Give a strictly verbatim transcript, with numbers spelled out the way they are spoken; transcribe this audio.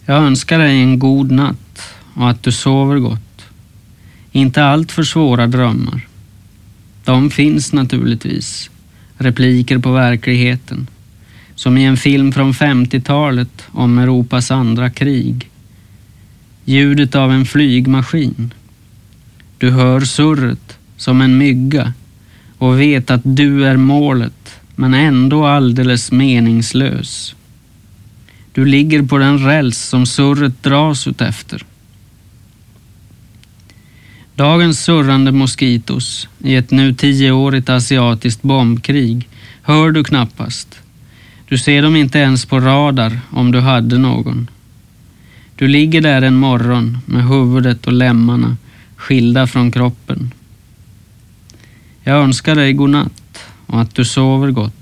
Jag önskar dig en god natt och att du sover gott. Inte allt för svåra drömmar. De finns naturligtvis. Repliker på verkligheten. Som i en film från femtiotalet om Europas andra krig. Ljudet av en flygmaskin. Du hör surret som en mygga och vet att du är målet, men ändå alldeles meningslös. Du ligger på den räls som surret dras ut efter. Dagens surrande moskitos i ett nu tioårigt asiatiskt bombkrig hör du knappast. Du ser dem inte ens på radar om du hade någon. Du ligger där en morgon med huvudet och lemmarna skilda från kroppen. Jag önskar dig god natt och att du sover gott.